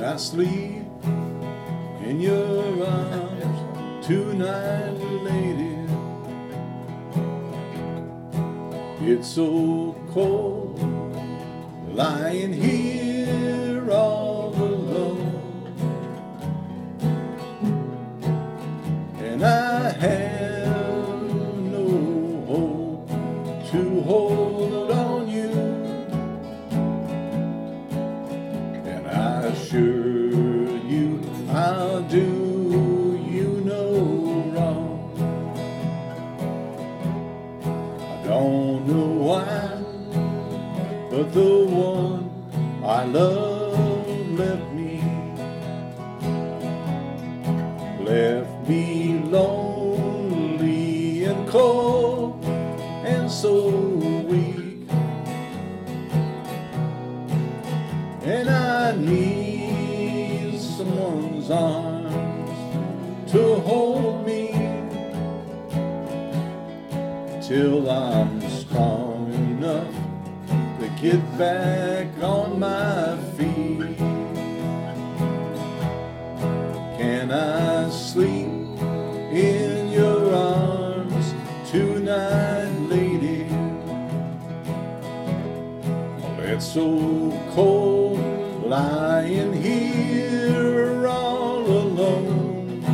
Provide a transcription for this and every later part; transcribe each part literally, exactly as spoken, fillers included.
I sleep in your arms tonight, lady? It's so cold lying here all alone, and I have no hope to hold on you, and I assure you I'll do you no wrong. I don't know why, but the one I love left me, left me lonely and cold and so weak, and I need someone's arms to hold me till I'm strong enough to get back on my feet. Can I sleep in your arms tonight, lady? It's so cold lying here all alone,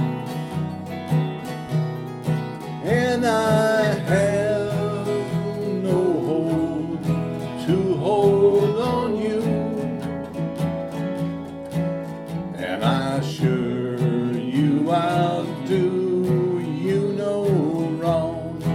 and I have no hope to hold on you, and I assure you I'll do you no wrong.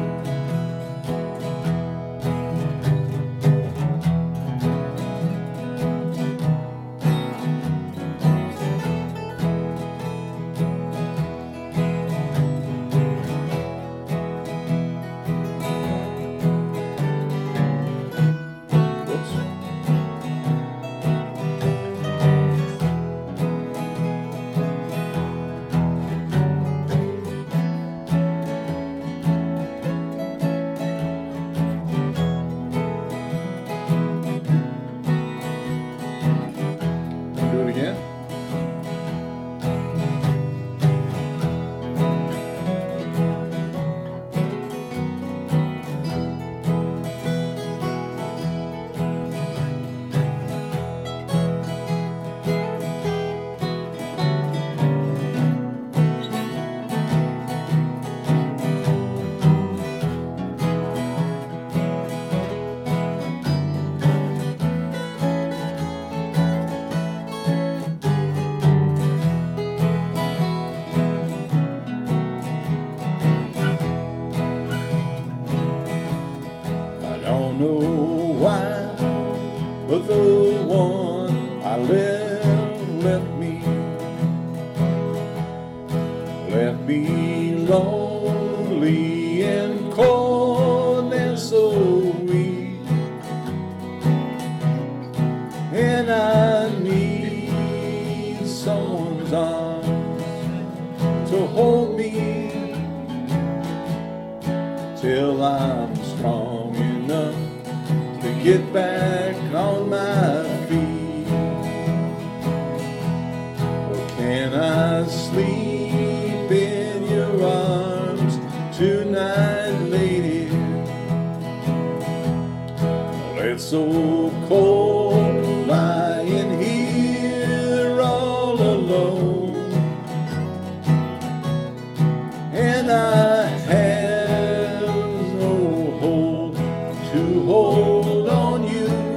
Do it again. I don't know why, but the one I left left me, left me lonely and cold and so weak, and I need someone's arms to hold me till I'm strong enough to get back on my feet. Or can I sleep in your arms tonight, lady? Well, it's so cold lying here all alone, and I have to hold on you,